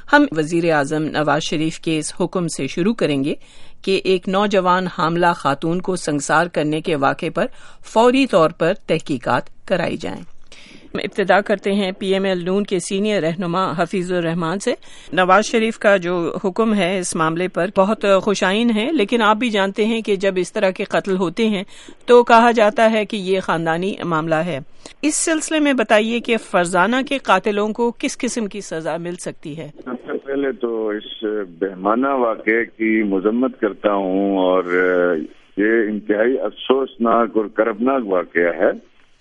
ہم وزیر اعظم نواز شریف کے اس حکم سے شروع کریں گے کہ ایک نوجوان حاملہ خاتون کو سنگسار کرنے کے واقعے پر فوری طور پر تحقیقات کرائی جائیں۔ ابتدا کرتے ہیں پی ایم ایل نون کے سینئر رہنما حفیظ الرحمان سے۔ نواز شریف کا جو حکم ہے اس معاملے پر بہت خوشائن ہے، لیکن آپ بھی جانتے ہیں کہ جب اس طرح کے قتل ہوتے ہیں تو کہا جاتا ہے کہ یہ خاندانی معاملہ ہے۔ اس سلسلے میں بتائیے کہ فرزانہ کے قاتلوں کو کس قسم کی سزا مل سکتی ہے؟ سب سے پہلے تو اس بہمانہ واقعے کی مذمت کرتا ہوں، اور یہ انتہائی افسوسناک اور کربناک واقعہ ہے۔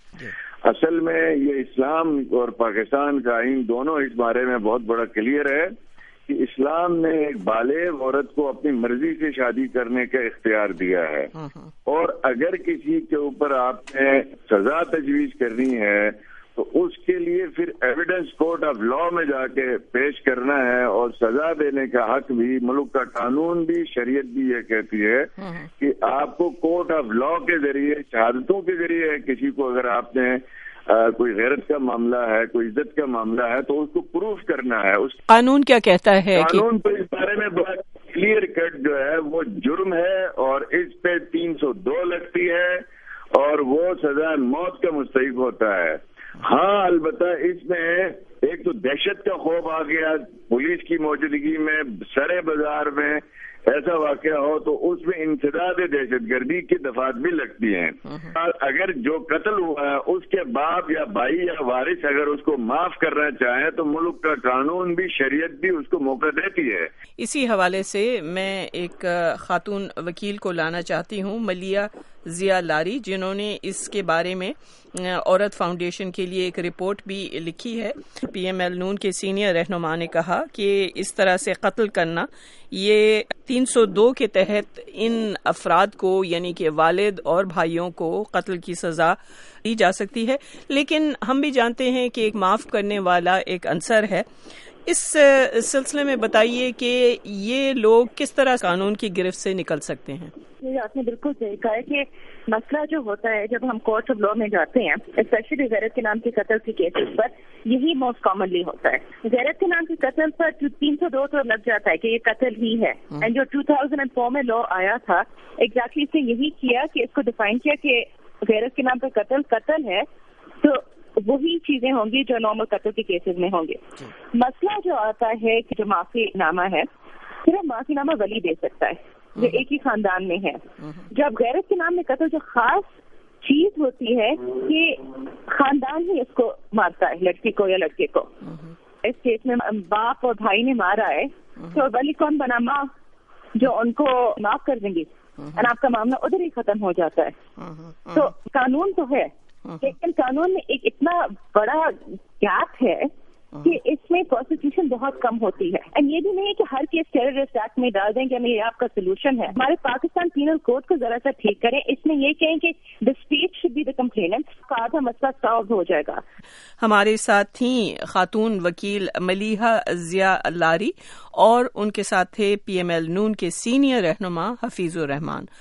اصل میں یہ اسلام اور پاکستان کا آئین دونوں اس بارے میں بہت بڑا کلیئر ہے کہ اسلام نے ایک بالغ عورت کو اپنی مرضی سے شادی کرنے کا اختیار دیا ہے، اور اگر کسی کے اوپر آپ نے سزا تجویز کرنی ہے تو اس کے لیے پھر ایویڈنس کورٹ آف لا میں جا کے پیش کرنا ہے، اور سزا دینے کا حق بھی ملک کا قانون بھی شریعت بھی یہ کہتی ہے کہ آپ کو کورٹ آف لا کے ذریعے شہادتوں کے ذریعے کسی کو اگر آپ نے کوئی غیرت کا معاملہ ہے، کوئی عزت کا معاملہ ہے تو اس کو پروف کرنا ہے۔ اس قانون کیا کہتا ہے؟ قانون تو اس بارے میں بڑا کلیئر کٹ جو ہے وہ جرم ہے، اور اس پہ 302 لگتی ہے، اور وہ سزا موت کا مستحق ہوتا ہے۔ ہاں البتہ اس میں ایک تو دہشت کا خوف آ گیا، پولیس کی موجودگی میں سرے بازار میں ایسا واقعہ ہو تو اس میں انسداد دہشت گردی کی دفعات بھی لگتی ہیں۔ اگر جو قتل ہوا ہے اس کے باپ یا بھائی یا وارث اگر اس کو معاف کرنا چاہیں تو ملک کا قانون بھی شریعت بھی اس کو موقع دیتی ہے۔ اسی حوالے سے میں ایک خاتون وکیل کو لانا چاہتی ہوں، ملیحہ ضیاء لاری، جنہوں نے اس کے بارے میں عورت فاؤنڈیشن کے لیے ایک رپورٹ بھی لکھی ہے۔ پی ایم ایل نون کے سینئر رہنما نے کہا کہ اس طرح سے قتل کرنا یہ 302 کے تحت ان افراد کو یعنی کہ والد اور بھائیوں کو قتل کی سزا دی جا سکتی ہے، لیکن ہم بھی جانتے ہیں کہ ایک معاف کرنے والا ایک عنصر ہے۔ اس سلسلے میں بتائیے کہ یہ لوگ کس طرح قانون کی گرفت سے نکل سکتے ہیں؟ آپ نے بالکل صحیح کہا ہے کہ مسئلہ جو ہوتا ہے جب ہم کورٹ آف لا میں جاتے ہیں، اسپیشلی غیرت کے نام کے قتل کے کیسز پر، یہی موسٹ کامنلی ہوتا ہے۔ غیرت کے نام کے قتل پر 302 تو لگ جاتا ہے کہ یہ قتل ہی ہے، اینڈ جو 2004 میں لا آیا تھا ایگزیکٹلی اس نے یہی کیا کہ اس کو ڈیفائن کیا کہ غیرت کے نام پر قتل ہے، تو وہی چیزیں ہوں گی جو نارمل قتل کے کیسز میں ہوں گے۔ مسئلہ جو آتا ہے کہ جو معافی نامہ ہے صرف معافی نامہ ولی دے سکتا ہے جو ایک ہی خاندان میں ہے۔ جب غیرت کے نام میں قتل جو خاص چیز ہوتی ہے کہ خاندان ہی اس کو مارتا ہے، لڑکی کو یا لڑکے کو۔ اس کیس میں باپ اور بھائی نے مارا ہے تو ولی کون بنا؟ ماں، جو ان کو معاف کر دیں گی، اور آپ کا معاملہ ادھر ہی ختم ہو جاتا ہے۔ تو قانون تو ہے، لیکن قانون میں ایک اتنا بڑا گیپ ہے کہ اس میں پروسیکیوشن بہت کم ہوتی ہے، اور یہ بھی نہیں ہے کہ ہر کیس ٹیررسٹ ایکٹ میں ڈال دیں کہ یہ آپ کا سولوشن ہے۔ ہمارے پاکستان پینل کوڈ کو ذرا سا ٹھیک کریں، اس میں یہ کہیں کہ the state should be the complainant، کا آدھا مسئلہ سالو ہو جائے گا۔ ہمارے ساتھ تھیں خاتون وکیل ملیحہ ضیاء لاری، اور ان کے ساتھ تھے پی ایم ایل نون کے سینئر رہنما حفیظ الرحمان۔